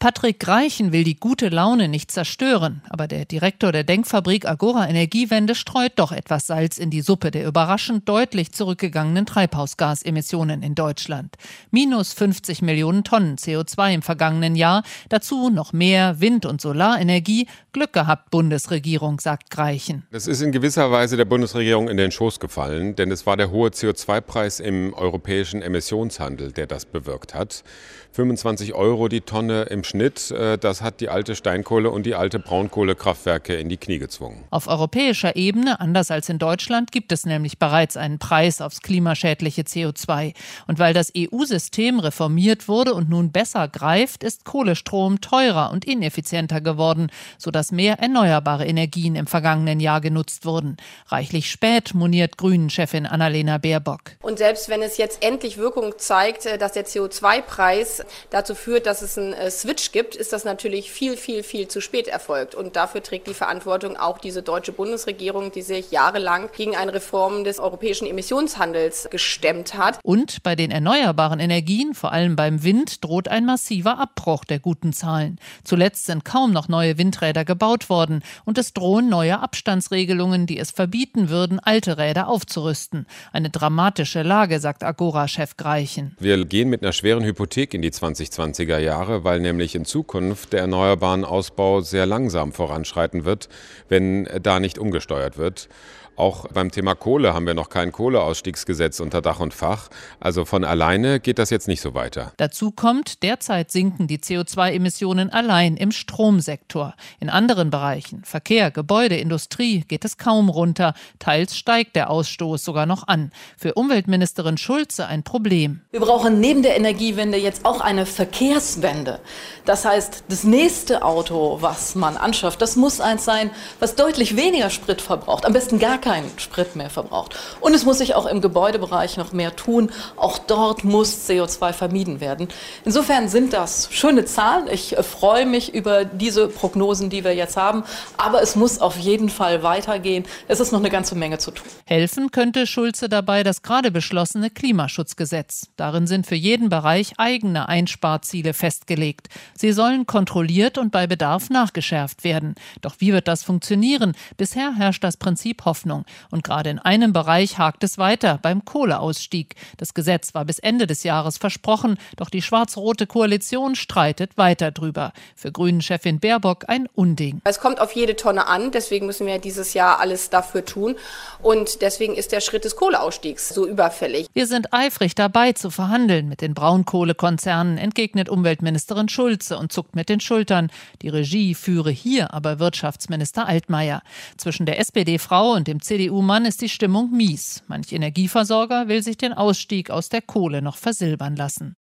Patrick Greichen will die gute Laune nicht zerstören, aber der Direktor der Denkfabrik Agora Energiewende streut doch etwas Salz in die Suppe der überraschend deutlich zurückgegangenen Treibhausgasemissionen in Deutschland. Minus 50 Millionen Tonnen CO2 im vergangenen Jahr, dazu noch mehr Wind- und Solarenergie. Glück gehabt, Bundesregierung, sagt Greichen. Das ist in gewisser Weise der Bundesregierung in den Schoß gefallen, denn es war der hohe CO2-Preis im europäischen Emissionshandel, der das bewirkt hat. 25 € die Tonne im Schnitt, das hat die alte Steinkohle- und die alte Braunkohlekraftwerke in die Knie gezwungen. Auf europäischer Ebene, anders als in Deutschland, gibt es nämlich bereits einen Preis aufs klimaschädliche CO2. Und weil das EU-System reformiert wurde und nun besser greift, ist Kohlestrom teurer und ineffizienter geworden, sodass mehr erneuerbare Energien im vergangenen Jahr genutzt wurden. Reichlich spät, moniert Grünen-Chefin Annalena Baerbock. Und selbst wenn es jetzt endlich Wirkung zeigt, dass der CO2-Preis dazu führt, dass es einen Switch gibt, ist das natürlich viel zu spät erfolgt. Und dafür trägt die Verantwortung auch diese deutsche Bundesregierung, die sich jahrelang gegen eine Reform des europäischen Emissionshandels gestemmt hat. Und bei den erneuerbaren Energien, vor allem beim Wind, droht ein massiver Abbruch der guten Zahlen. Zuletzt sind kaum noch neue Windräder gebaut worden und es drohen neue Abstandsregelungen, die es verbieten würden, alte Räder aufzurüsten. Eine dramatische Lage, sagt Agora-Chef Greichen. Wir gehen mit einer schweren Hypothek in die 2020er Jahre, weil nämlich in Zukunft der erneuerbaren Ausbau sehr langsam voranschreiten wird, wenn da nicht umgesteuert wird. Auch beim Thema Kohle haben wir noch kein Kohleausstiegsgesetz unter Dach und Fach. Also von alleine geht das jetzt nicht so weiter. Dazu kommt, derzeit sinken die CO2-Emissionen allein im Stromsektor. In anderen Bereichen, Verkehr, Gebäude, Industrie, geht es kaum runter. Teils steigt der Ausstoß sogar noch an. Für Umweltministerin Schulze ein Problem. Wir brauchen neben der Energiewende jetzt auch eine Verkehrswende. Das heißt, das nächste Auto, was man anschafft, das muss eins sein, was deutlich weniger Sprit verbraucht. Am besten gar keinen Sprit mehr verbraucht. Und es muss sich auch im Gebäudebereich noch mehr tun. Auch dort muss CO2 vermieden werden. Insofern sind das schöne Zahlen. Ich freue mich über diese Prognosen, die wir jetzt haben. Aber es muss auf jeden Fall weitergehen. Es ist noch eine ganze Menge zu tun. Helfen könnte Schulze dabei das gerade beschlossene Klimaschutzgesetz. Darin sind für jeden Bereich eigene Einsparziele festgelegt. Sie sollen kontrolliert und bei Bedarf nachgeschärft werden. Doch wie wird das funktionieren? Bisher herrscht das Prinzip Hoffnung. Und gerade in einem Bereich hakt es weiter, beim Kohleausstieg. Das Gesetz war bis Ende des Jahres versprochen, doch die schwarz-rote Koalition streitet weiter drüber. Für Grünen-Chefin Baerbock ein Unding. Es kommt auf jede Tonne an, deswegen müssen wir dieses Jahr alles dafür tun. Und deswegen ist der Schritt des Kohleausstiegs so überfällig. Wir sind eifrig dabei zu verhandeln mit den Braunkohlekonzernen, entgegnet Umweltministerin Schulze und zuckt mit den Schultern. Die Regie führe hier aber Wirtschaftsminister Altmaier. Zwischen der SPD-Frau und dem CDU-Mann ist die Stimmung mies. Manch Energieversorger will sich den Ausstieg aus der Kohle noch versilbern lassen.